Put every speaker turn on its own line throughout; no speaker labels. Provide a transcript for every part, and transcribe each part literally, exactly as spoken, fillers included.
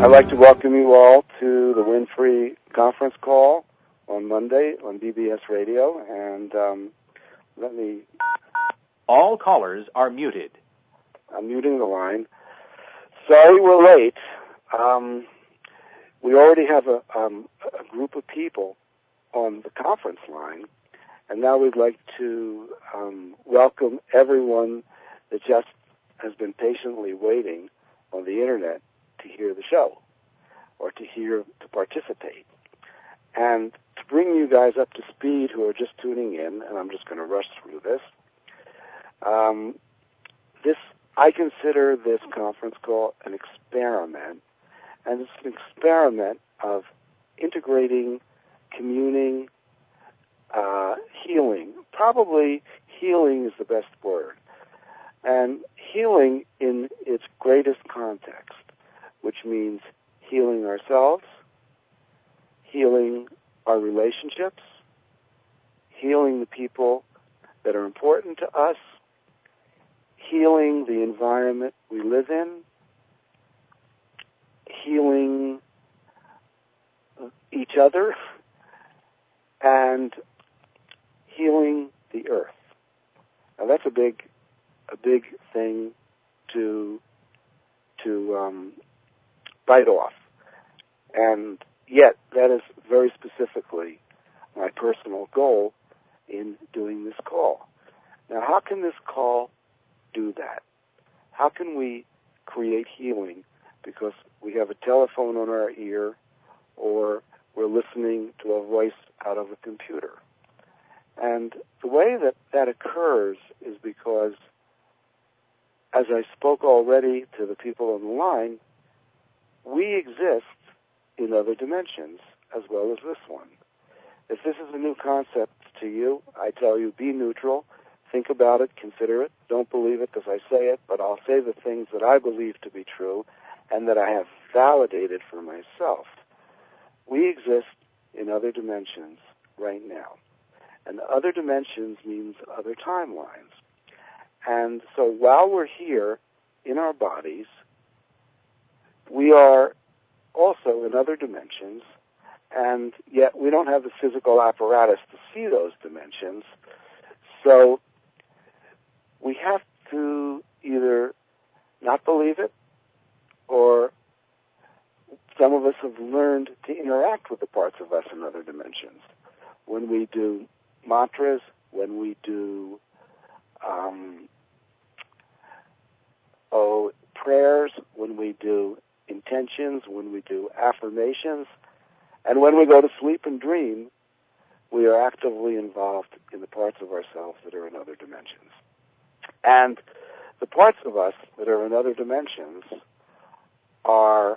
I'd like to welcome you all to the Winfrey conference call on Monday on B B S Radio, and um, let me...
All callers are muted.
I'm muting the line. Sorry we're late. Um, we already have a, um, a group of people on the conference line, and now we'd like to um, welcome everyone that just has been patiently waiting on the Internet to hear the show or to hear, to participate. And to bring you guys up to speed who are just tuning in, and I'm just going to rush through this, um, this I consider this conference call an experiment, and it's an experiment of integrating, communing, uh, healing. Probably healing is the best word. And healing in its greatest context, which means healing ourselves, healing our relationships, healing the people that are important to us, healing the environment we live in, healing each other, and healing the earth. Now that's a big, a big thing to to um, bite off, and yet that is very specifically my personal goal in doing this call. Now, how can this call do that? How can we create healing because we have a telephone on our ear or we're listening to a voice out of a computer? And the way that that occurs is because, as I spoke already to the people on the line, we exist in other dimensions as well as this one. If this is a new concept to you, I tell you, be neutral. Think about it, consider it. Don't believe it because I say it, but I'll say the things that I believe to be true and that I have validated for myself. We exist in other dimensions right now. And other dimensions means other timelines. And so while we're here in our bodies, we are also in other dimensions, and yet we don't have the physical apparatus to see those dimensions. So we have to either not believe it, or some of us have learned to interact with the parts of us in other dimensions. When we do mantras, when we do um, oh, prayers, when we do intentions, when we do affirmations, and when we go to sleep and dream, we are actively involved in the parts of ourselves that are in other dimensions. And the parts of us that are in other dimensions are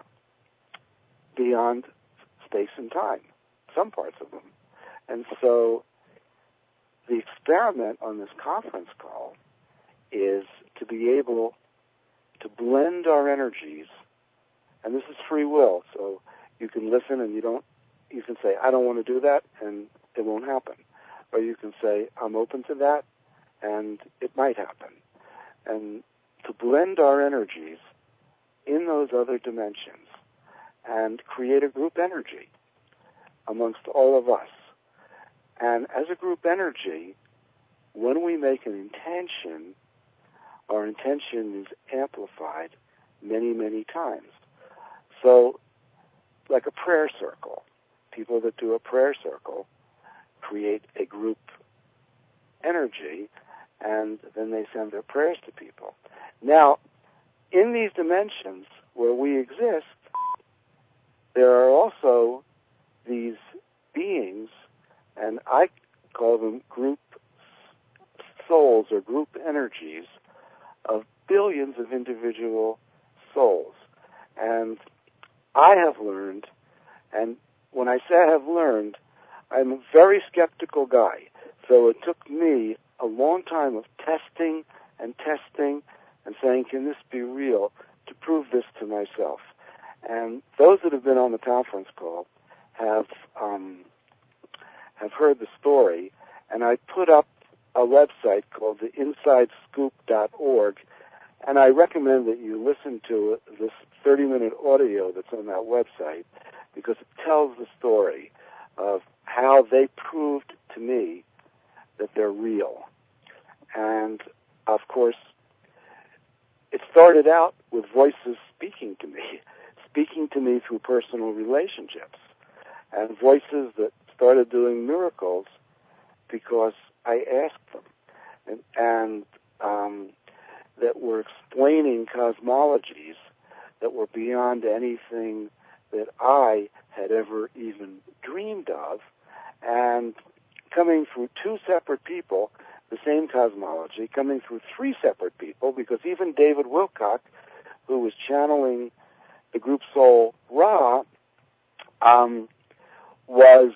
beyond space and time, some parts of them. And so the experiment on this conference call is to be able to blend our energies, and this is free will, so you can listen and you don't, you can say, I don't want to do that, and it won't happen. Or you can say, I'm open to that, and it might happen. And to blend our energies in those other dimensions and create a group energy amongst all of us. And as a group energy, when we make an intention, our intention is amplified many, many times. So, like a prayer circle, people that do a prayer circle create a group energy, and then they send their prayers to people. Now, in these dimensions where we exist, there are also these beings, and I call them group souls or group energies of billions of individual souls. And I have learned, and when I say I have learned, I'm a very skeptical guy. So it took me a long time of testing and testing and saying, can this be real, to prove this to myself. And those that have been on the conference call have um, have heard the story, and I put up a website called the inside scoop dot org, and I recommend that you listen to this thirty-minute audio that's on that website because it tells the story of how they proved to me that they're real. And, of course, it started out with voices speaking to me, speaking to me through personal relationships, and voices that started doing miracles because I asked them, and, and um, that were explaining cosmologies that were beyond anything that I had ever even dreamed of, and coming through two separate people, the same cosmology, coming through three separate people, because even David Wilcock, who was channeling the group soul Ra, um, was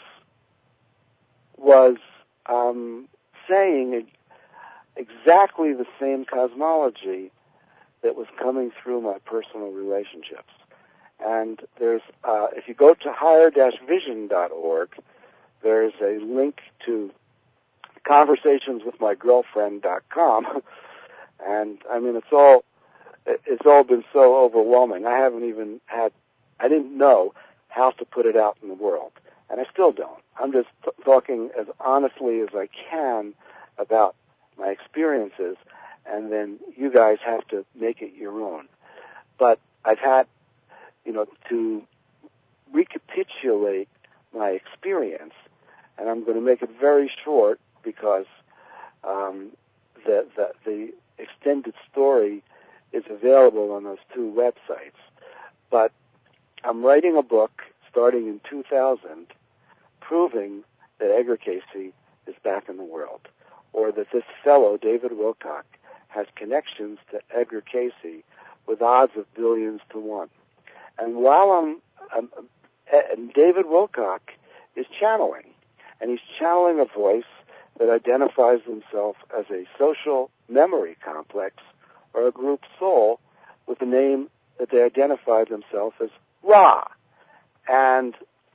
was um, saying exactly the same cosmology that was coming through my personal relationships. And there's, uh, if you go to higher dash vision dot org, there's a link to conversations with my girlfriend dot com, and I mean it's all it's all been so overwhelming. I haven't even had, I didn't know how to put it out in the world, and I still don't. I'm just t- talking as honestly as I can about my experiences, and then you guys have to make it your own. But I've had, you know, to recapitulate my experience, and I'm going to make it very short because um, the, the the extended story is available on those two websites. But I'm writing a book starting in two thousand proving that Edgar Cayce is back in the world, or that this fellow, David Wilcock, has connections to Edgar Cayce with odds of billions to one. And while I'm, I'm and David Wilcock is channeling, and he's channeling a voice that identifies himself as a social memory complex or a group soul with the name that they identify themselves as Ra. And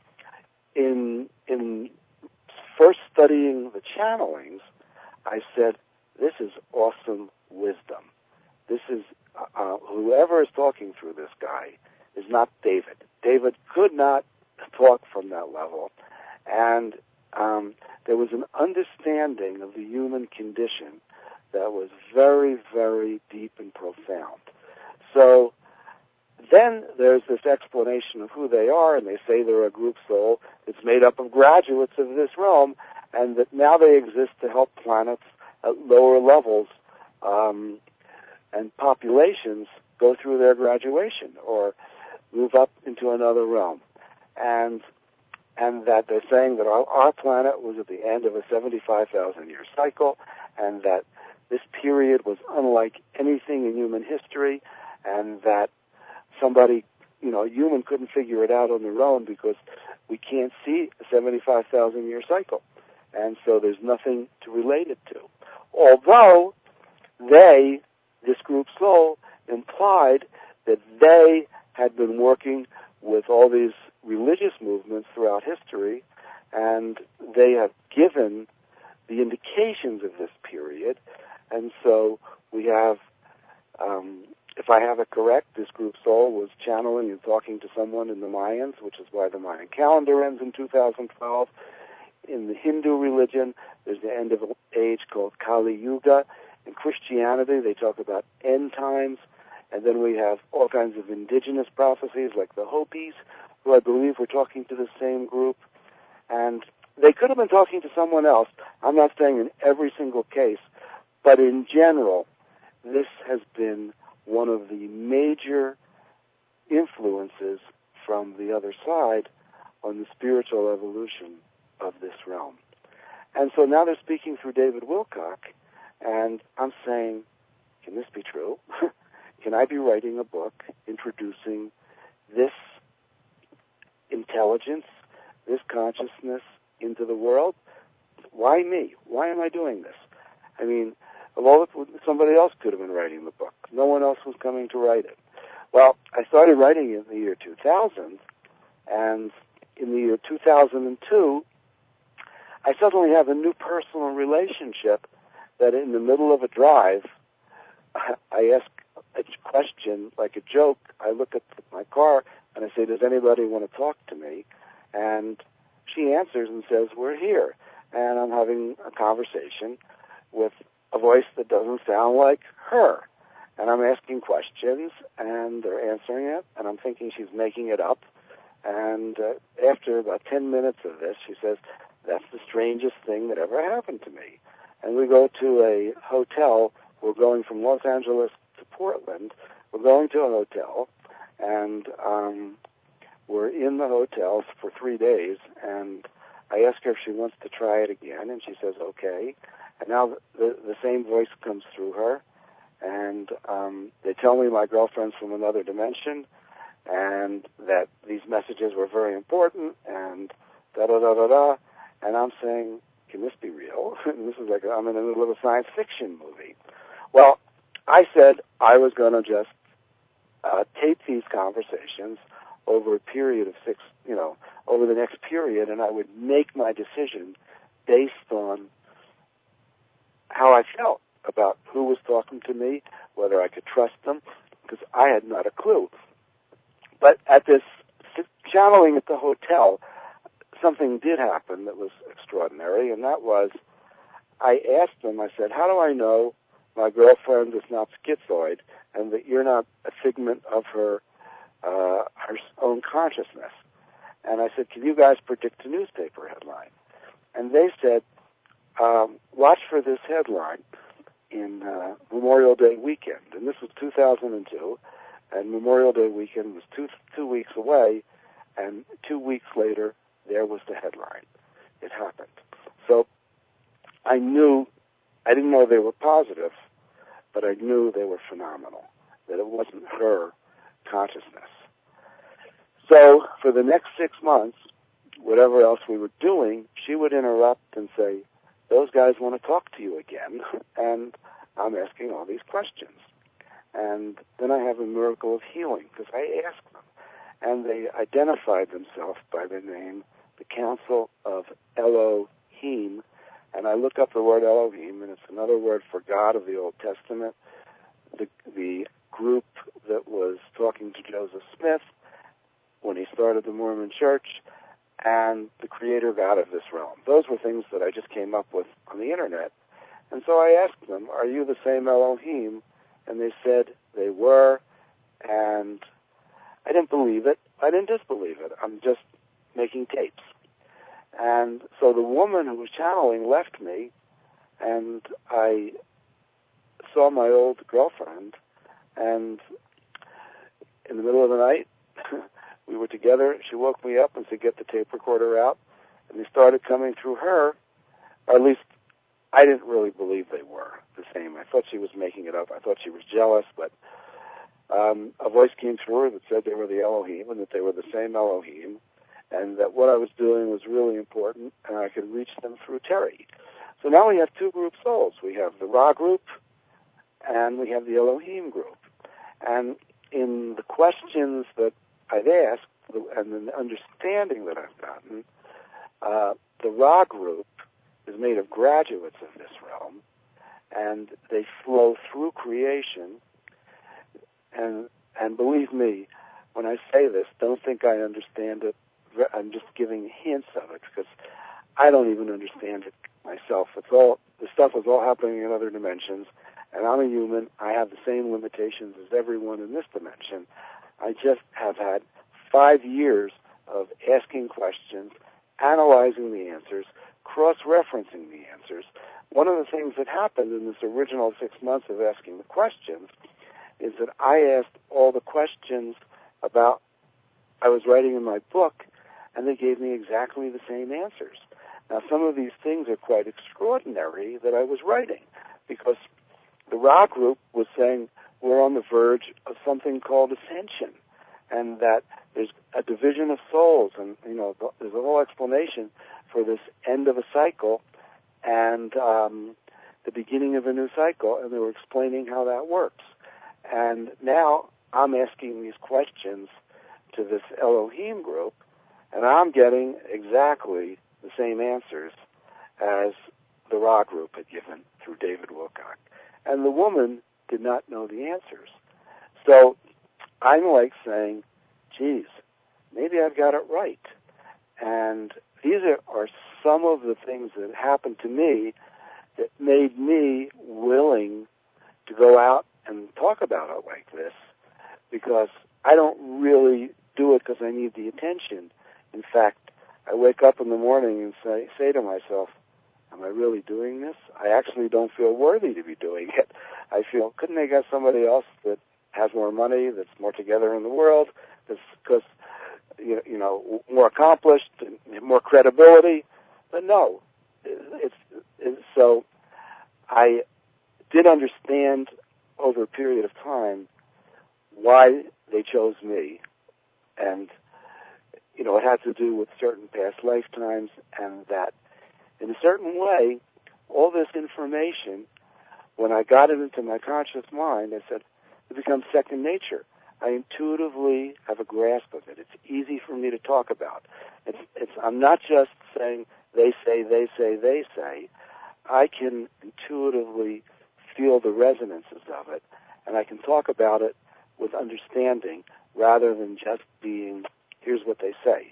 in in first studying the channelings, I said, this is awesome wisdom. This is, uh, whoever is talking through this guy is not David. David could not talk from that level. And um, there was an understanding of the human condition that was very, very deep and profound. So then there's this explanation of who they are, and they say they're a group soul that's made up of graduates of this realm, and that now they exist to help planets at lower levels um, and populations go through their graduation or move up into another realm. And and that they're saying that our, our planet was at the end of a seventy-five thousand year cycle, and that this period was unlike anything in human history, and that somebody, you know, a human couldn't figure it out on their own because we can't see a seventy-five thousand year cycle. And so there's nothing to relate it to. Although they, this group soul, implied that they had been working with all these religious movements throughout history, and they have given the indications of this period. And so we have, um, if I have it correct, this group soul was channeling and talking to someone in the Mayans, which is why the Mayan calendar ends in two thousand twelve. In the Hindu religion, there's the end of an age called Kali Yuga. In Christianity, they talk about end times. And then we have all kinds of indigenous prophecies like the Hopis, who I believe were talking to the same group. And they could have been talking to someone else. I'm not saying in every single case, but in general, this has been one of the major influences from the other side on the spiritual evolution of this realm. And so now they're speaking through David Wilcock, and I'm saying, can this be true? Can I be writing a book introducing this intelligence, this consciousness into the world? Why me? Why am I doing this? I mean, of all the, somebody else could have been writing the book. No one else was coming to write it. Well, I started writing it in the year two thousand, and in the year two thousand two, I suddenly have a new personal relationship that in the middle of a drive, I ask a question, like a joke, I look at my car and I say, does anybody want to talk to me? And she answers and says, we're here. And I'm having a conversation with a voice that doesn't sound like her. And I'm asking questions, and they're answering it, and I'm thinking she's making it up. And uh, after about ten minutes of this, she says, that's the strangest thing that ever happened to me. And we go to a hotel. We're going from Los Angeles to Portland. We're going to a hotel, and um, we're in the hotel for three days, and I ask her if she wants to try it again, and she says, okay. And now the, the same voice comes through her, and um, they tell me my girlfriend's from another dimension, and that these messages were very important, and da-da-da-da-da. And I'm saying, can this be real? And this is like, I'm in the middle of a science fiction movie. Well, I said I was going to just uh, tape these conversations over a period of six, you know, over the next period, and I would make my decision based on how I felt about who was talking to me, whether I could trust them, because I had not a clue. But at this channeling at the hotel, something did happen that was extraordinary, and that was I asked them, I said, how do I know my girlfriend is not schizoid and that you're not a figment of her uh, her own consciousness? And I said, can you guys predict a newspaper headline? And they said, um, watch for this headline in uh, Memorial Day weekend. And this was two thousand two, and Memorial Day weekend was two two weeks away, and two weeks later, there was the headline. It happened. So I knew, I didn't know they were positive, but I knew they were phenomenal, that it wasn't her consciousness. So for the next six months, whatever else we were doing, she would interrupt and say, those guys want to talk to you again, and I'm asking all these questions. And then I have a miracle of healing, because I asked them, and they identified themselves by the name, the Council of Elohim, and I look up the word Elohim, and it's another word for God of the Old Testament. The, the group that was talking to Joseph Smith when he started the Mormon Church, and the creator God of this realm. Those were things that I just came up with on the internet. And so I asked them, are you the same Elohim? And they said they were, and I didn't believe it. I didn't disbelieve it. I'm just making tapes. And so the woman who was channeling left me, and I saw my old girlfriend, and in the middle of the night, we were together. She woke me up and said, get the tape recorder out. And they started coming through her, or at least I didn't really believe they were the same. I thought she was making it up. I thought she was jealous, but um, a voice came through her that said they were the Elohim and that they were the same Elohim, and that what I was doing was really important, and I could reach them through Terry. So now we have two group souls. We have the Ra group, and we have the Elohim group. And in the questions that I've asked, and the understanding that I've gotten, uh, the Ra group is made of graduates of this realm, and they flow through creation. And and believe me, when I say this, don't think I understand it. I'm just giving hints of it, because I don't even understand it myself. It's all, the stuff is all happening in other dimensions, and I'm a human. I have the same limitations as everyone in this dimension. I just have had five years of asking questions, analyzing the answers, cross-referencing the answers. One of the things that happened in this original six months of asking the questions is that I asked all the questions about, I was writing in my book, and they gave me exactly the same answers. Now, some of these things are quite extraordinary that I was writing, because the Ra group was saying we're on the verge of something called ascension, and that there's a division of souls, and, you know, there's a whole explanation for this end of a cycle and um, the beginning of a new cycle, and they were explaining how that works. And now I'm asking these questions to this Elohim group, and I'm getting exactly the same answers as the Ra group had given through David Wilcock. And the woman did not know the answers. So I'm like saying, geez, maybe I've got it right. And these are, are some of the things that happened to me that made me willing to go out and talk about it like this, because I don't really do it because I need the attention. In fact, I wake up in the morning and say, say to myself, am I really doing this? I actually don't feel worthy to be doing it. I feel, couldn't they get somebody else that has more money, that's more together in the world, that's because, you you know, more accomplished, and more credibility? But no, it's, it's so I did understand over a period of time why they chose me, and you know, it had to do with certain past lifetimes, and that in a certain way, all this information, when I got it into my conscious mind, I said, it becomes second nature. I intuitively have a grasp of it. It's easy for me to talk about. It's, it's, I'm not just saying they say, they say, they say. I can intuitively feel the resonances of it, and I can talk about it with understanding rather than just being, here's what they say.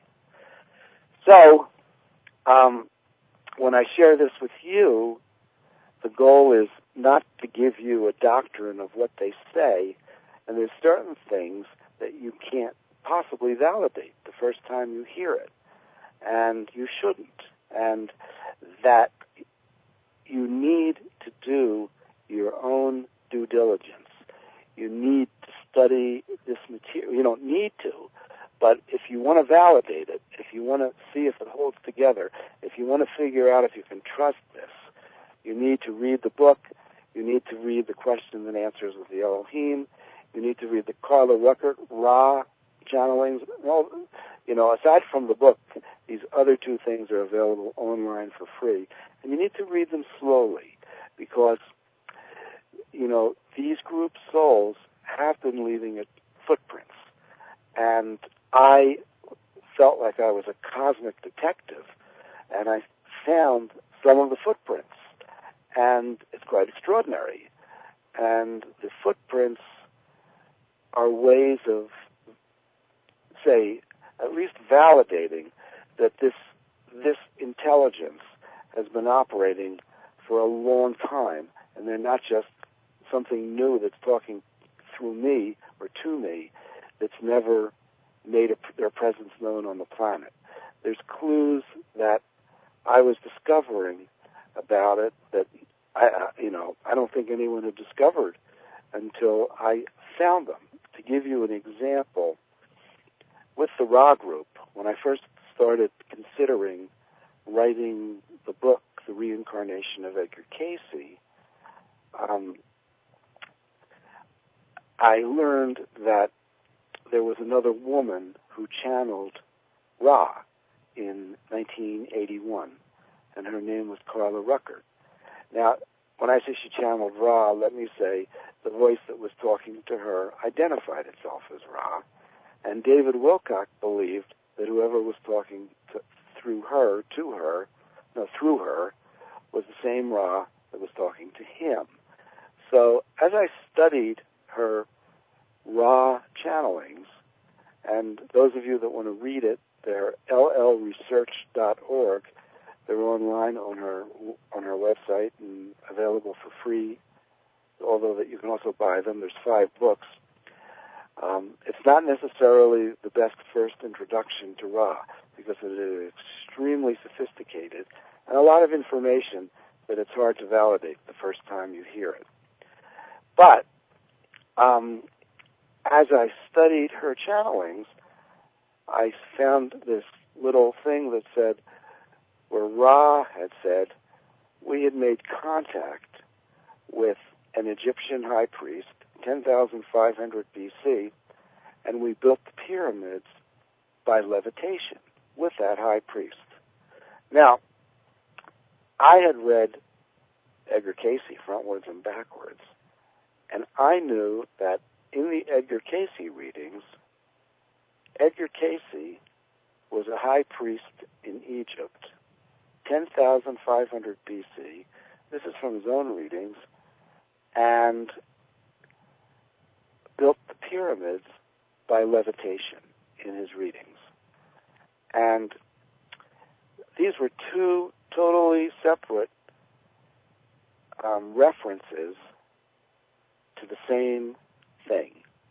So, um, when I share this with you, the goal is not to give you a doctrine of what they say, and there's certain things that you can't possibly validate the first time you hear it, and you shouldn't, and that you need to do your own due diligence. You need to study this material. You don't need to, but if you want to validate it, if you want to see if it holds together, if you want to figure out if you can trust this, you need to read the book. You need to read the questions and answers of the Elohim. You need to read the Carla Ruckert Ra channelings. Well, you know, aside from the book, these other two things are available online for free, and you need to read them slowly, because you know these group souls have been leaving it footprints, and I felt like I was a cosmic detective, and I found some of the footprints, and it's quite extraordinary. And the footprints are ways of, say, at least validating that this this intelligence has been operating for a long time, and they're not just something new that's talking through me or to me that's never made a, their presence known on the planet. There's clues that I was discovering about it that I, you know, I don't think anyone had discovered until I found them. To give you an example, with the Ra group, when I first started considering writing the book, The Reincarnation of Edgar Cayce, um, I learned that there was another woman who channeled Ra in nineteen eighty-one, and her name was Carla Ruckert. Now, when I say she channeled Ra, let me say the voice that was talking to her identified itself as Ra, and David Wilcock believed that whoever was talking to, through her, to her, no, through her, was the same Ra that was talking to him. So as I studied her Ra channelings, and those of you that want to read it, they're L L research dot org. They're online on her on her website and available for free, although that you can also buy them. There's five books. Um, it's not necessarily the best first introduction to Ra, because it is extremely sophisticated and a lot of information that it's hard to validate the first time you hear it. But um, as I studied her channelings, I found this little thing that said, where Ra had said, we had made contact with an Egyptian high priest, ten thousand five hundred B C, and we built the pyramids by levitation with that high priest. Now, I had read Edgar Cayce frontwards and backwards, and I knew that in the Edgar Cayce readings, Edgar Cayce was a high priest in Egypt, ten thousand five hundred B C. This is from his own readings, and built the pyramids by levitation in his readings. And these were two totally separate um, references to the same thing.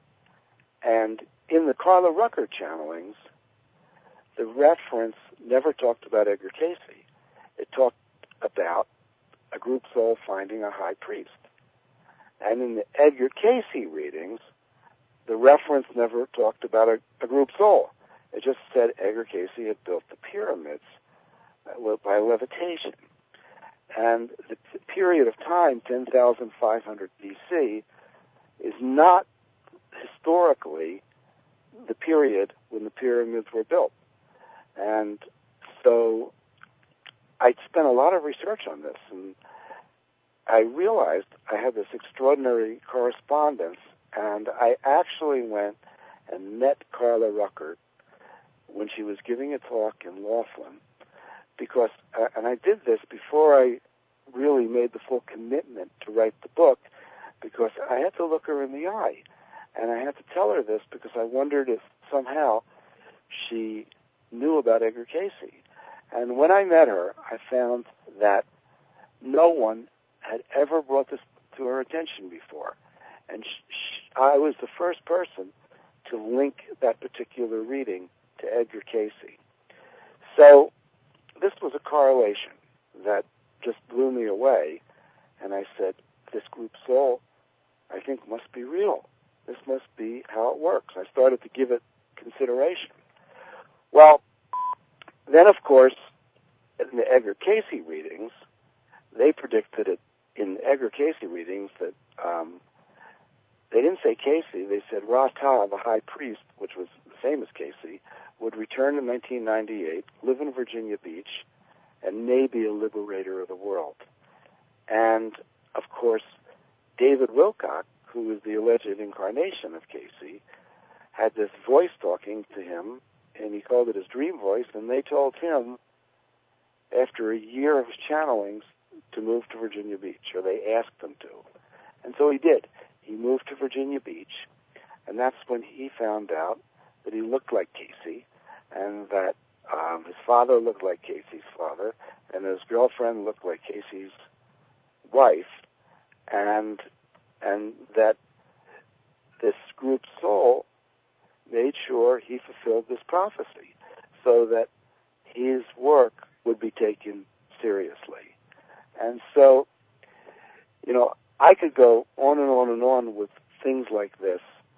And in the Carla Rucker channelings, the reference never talked about Edgar Cayce. It talked about a group soul finding a high priest. And in the Edgar Cayce readings, the reference never talked about a, a group soul. It just said Edgar Cayce had built the pyramids by levitation. And the period of time, ten thousand five hundred B C, is not historically the period when the pyramids were built. And so I spent a lot of research on this, and I realized I had this extraordinary correspondence, and I actually went and met Carla Rucker when she was giving a talk in Laughlin, because, uh, and I did this before I really made the full commitment to write the book, because I had to look her in the eye, and I had to tell her this because I wondered if somehow she knew about Edgar Cayce. And when I met her, I found that no one had ever brought this to her attention before. And sh- sh- I was the first person to link that particular reading to Edgar Cayce. So this was a correlation that just blew me away. And I said, this group soul, I think, must be real. This must be how it works. I started to give it consideration. Well, then, of course, in the Edgar Cayce readings, they predicted it in Edgar Cayce readings that um, they didn't say Cayce, they said Ra-Ta, the high priest, which was the same as Cayce, would return in nineteen ninety-eight, live in Virginia Beach, and may be a liberator of the world. And, of course, David Wilcock, who was the alleged incarnation of Cayce, had this voice talking to him, and he called it his dream voice, and they told him, after a year of channelings, to move to Virginia Beach, or they asked him to. And so he did. He moved to Virginia Beach, and that's when he found out that he looked like Cayce, and that um, his father looked like Cayce's father, and his girlfriend looked like Cayce's wife, and and that this group soul made sure he fulfilled this prophecy so that his work would be taken seriously. And so, you know, I could go on and on and on with things like this,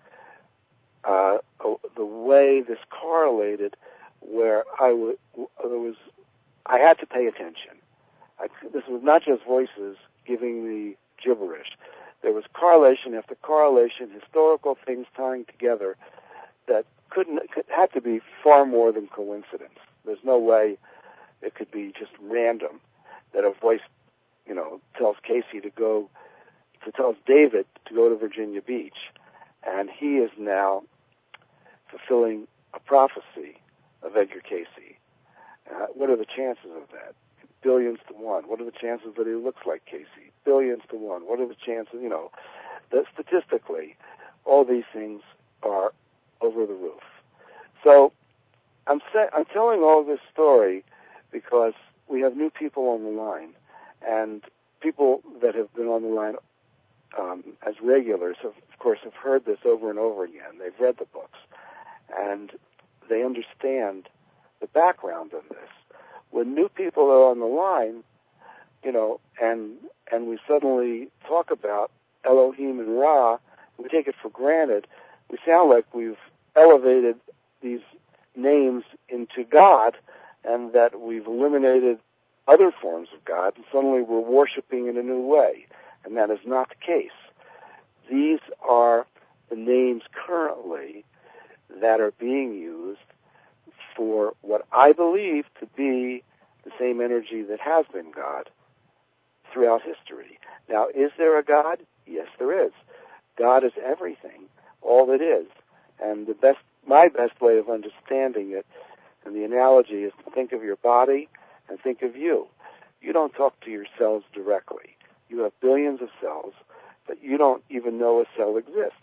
uh, the way this correlated, where I w- there was, I had to pay attention. I, this was not just voices giving me gibberish. There was correlation after correlation, historical things tying together that couldn't, could, had to be far more than coincidence. There's no way it could be just random that a voice, you know, tells Cayce to go, to tells David to go to Virginia Beach, and he is now fulfilling a prophecy of Edgar Cayce. Uh, what are the chances of that? Billions to one. What are the chances that he looks like Cayce? Billions to one. What are the chances, you know, that statistically, all these things are over the roof. So I'm sa- I'm telling all this story because we have new people on the line, and people that have been on the line um, as regulars, have, of course, have heard this over and over again. They've read the books, and they understand the background of this. When new people are on the line, you know, and and we suddenly talk about Elohim and Ra, we take it for granted. We sound like we've elevated these names into God, and that we've eliminated other forms of God, and suddenly we're worshiping in a new way. And that is not the case. These are the names currently that are being used for what I believe to be the same energy that has been God throughout history. Now, is there a God? Yes, there is. God is everything, all it is. And the best, my best way of understanding it, and the analogy, is to think of your body and think of you. You don't talk to your cells directly. You have billions of cells, but you don't even know a cell exists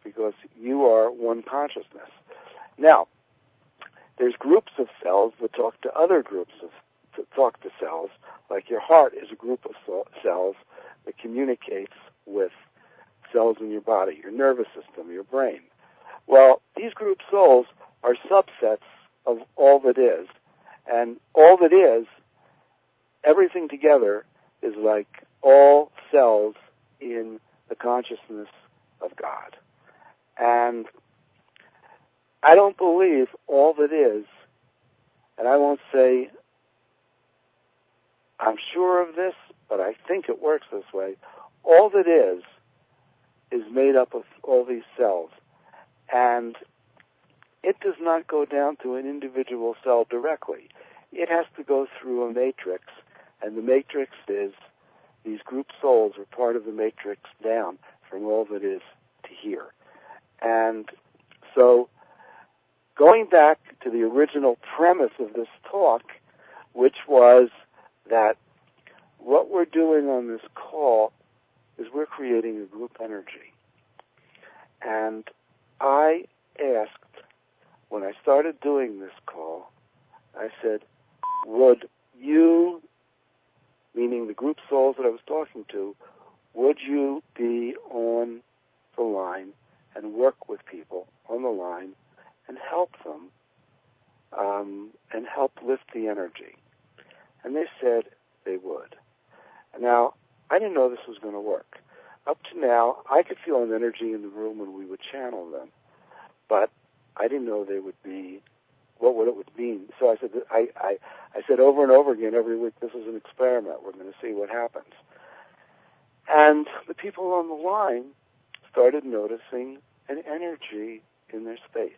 because you are one consciousness. Now, there's groups of cells that talk to other groups of that talk to cells, like your heart is a group of cells that communicates with cells in your body, your nervous system, your brain. Well, these group souls are subsets of all that is, and all that is, everything together is like all cells in the consciousness of God. And I don't believe all that is, and I won't say I'm sure of this, but I think it works this way. All that is is made up of all these cells. And it does not go down to an individual cell directly. It has to go through a matrix, and the matrix is, these group souls are part of the matrix down from all that is to here. And so, going back to the original premise of this talk, which was that what we're doing on this call is we're creating a group energy. And I asked, when I started doing this call, I said, would you, meaning the group souls that I was talking to, would you be on the line and work with people on the line and help them um, and help lift the energy? And they said they would. Now, I didn't know this was going to work. Up to now, I could feel an energy in the room when we would channel them, but I didn't know they would be, what would it would mean. So I said, I, I, I said over and over again every week, this is an experiment. We're going to see what happens. And the people on the line started noticing an energy in their space.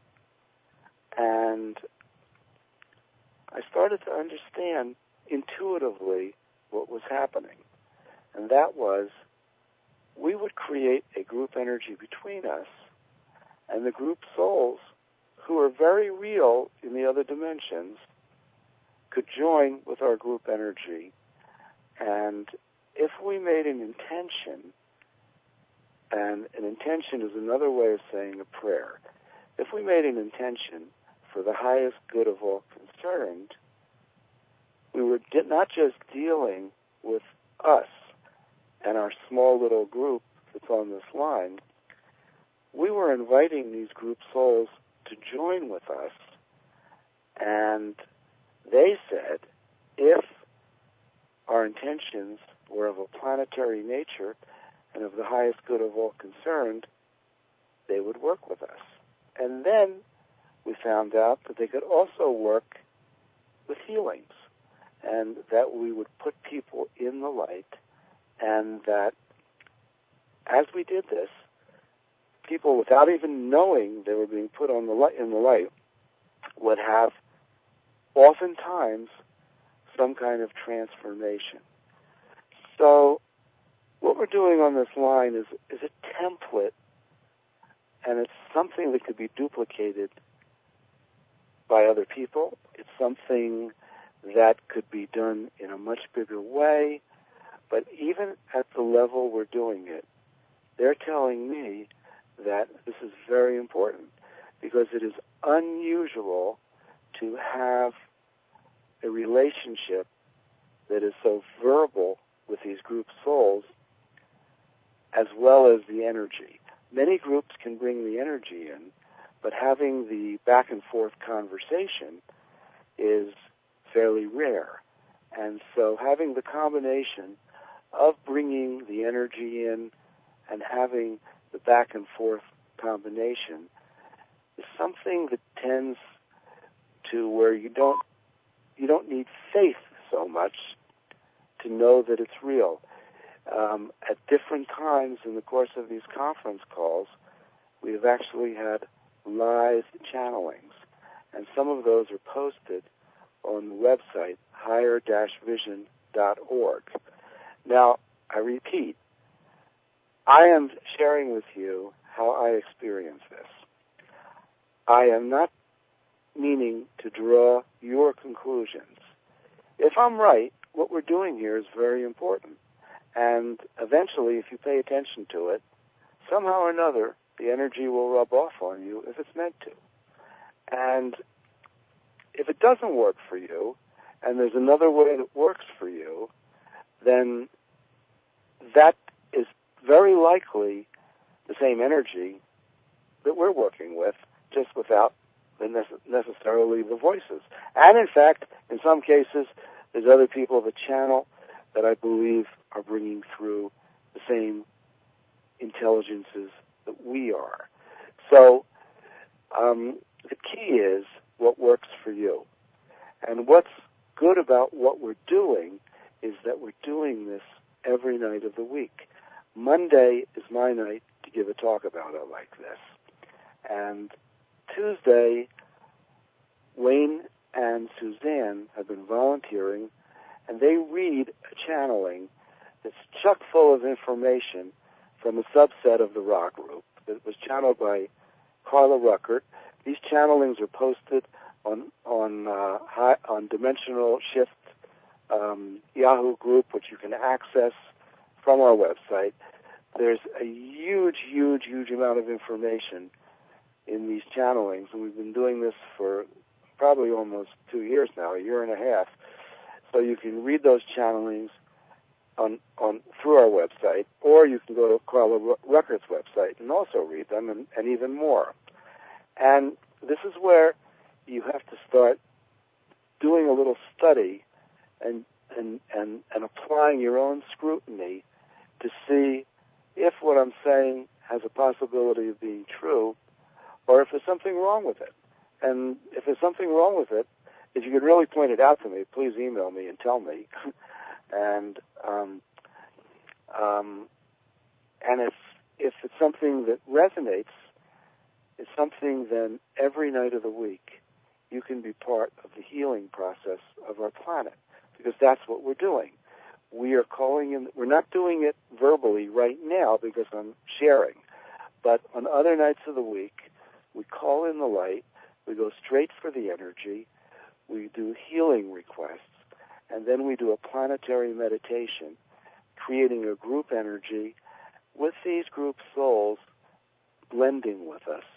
And I started to understand intuitively what was happening. And that was, we would create a group energy between us and the group souls, who are very real in the other dimensions, could join with our group energy. And if we made an intention, and an intention is another way of saying a prayer, if we made an intention for the highest good of all concerned, we were not just dealing with us and our small little group that's on this line, we were inviting these group souls to join with us, and they said if our intentions were of a planetary nature and of the highest good of all concerned, they would work with us. And then we found out that they could also work with healings, and that we would put people in the light, and that as we did this, people, without even knowing they were being put on the light, in the light, would have oftentimes some kind of transformation. So what we're doing on this line is, is a template, and it's something that could be duplicated by other people. It's something that could be done in a much bigger way. But even at the level we're doing it, they're telling me that this is very important, because it is unusual to have a relationship that is so verbal with these group souls, as well as the energy. Many groups can bring the energy in, but having the back and forth conversation is fairly rare. And so having the combination of bringing the energy in and having the back and forth combination is something that tends to where you don't you don't need faith so much to know that it's real. Um, at different times in the course of these conference calls, we have actually had live channelings, and some of those are posted on the website higher dash vision dot org. Now, I repeat, I am sharing with you how I experience this. I am not meaning to draw your conclusions. If I'm right, what we're doing here is very important. And eventually, if you pay attention to it, somehow or another, the energy will rub off on you if it's meant to. And if it doesn't work for you, and there's another way that works for you, then that is very likely the same energy that we're working with, just without the nece- necessarily the voices. And in fact, in some cases, there's other people of the channel that I believe are bringing through the same intelligences that we are. So um, the key is what works for you. And what's good about what we're doing is that we're doing this every night of the week. Monday is my night to give a talk about it like this. And Tuesday, Wayne and Suzanne have been volunteering, and they read a channeling that's chock full of information from a subset of the Ra group that was channeled by Carla Ruckert. These channelings are posted on on uh, high, on Dimensional Shift um, Yahoo group, which you can access from our website. There's a huge, huge, huge amount of information in these channelings, and we've been doing this for probably almost two years now, a year and a half. So you can read those channelings on on through our website, or you can go to Carla Ruckert's website and also read them, and, and even more. And this is where you have to start doing a little study and and and, and applying your own scrutiny to see if what I'm saying has a possibility of being true, or if there's something wrong with it. And if there's something wrong with it, if you could really point it out to me, please email me and tell me. and um, um, and if if it's something that resonates, it's something then every night of the week you can be part of the healing process of our planet, because that's what we're doing. We are calling in, we're not doing it verbally right now because I'm sharing, but on other nights of the week, we call in the light, we go straight for the energy, we do healing requests, and then we do a planetary meditation, creating a group energy with these group souls blending with us.